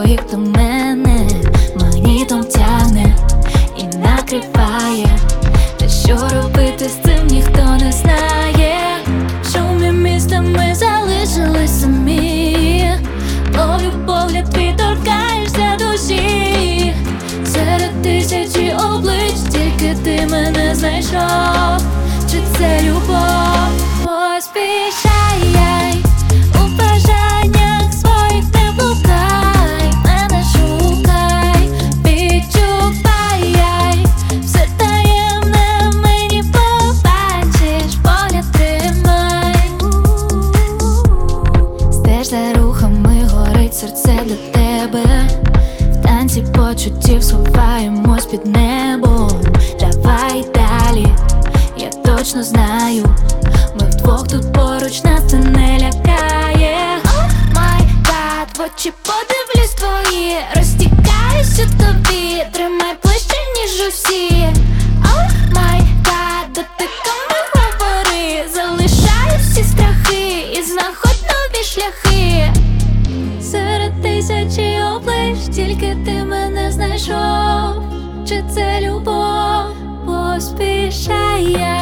твоїх до мене магнітом тягне і накриває. Та що робити з цим, ніхто не знає. Шумі міста ми залишились самі. Ловлю погляд твій, торкаєшся душі. Серед тисячі облич тільки ти мене знайшов. Чи це любов? Поспішай, у бажаннях своїх не блукай, мене шукай, відчувай, все таємне в мені побачиш, погляд тримай. Стеж за рухами, горить серце до тебе. В танці почуттів сховаємось під небом. Давай далі, я точно знаю, ми вдвох тут поруч, нас це не лякає. О май гад, в очі подивлюсь твої, розтікаюсь у тобі, тримай ближче, ніж усі. О май гад, дотиками говори, залишаю всі страхи і знаходь нові шляхи. Серед тисячі облич тільки ти мене знайшов. Чи це любов? Поспішай.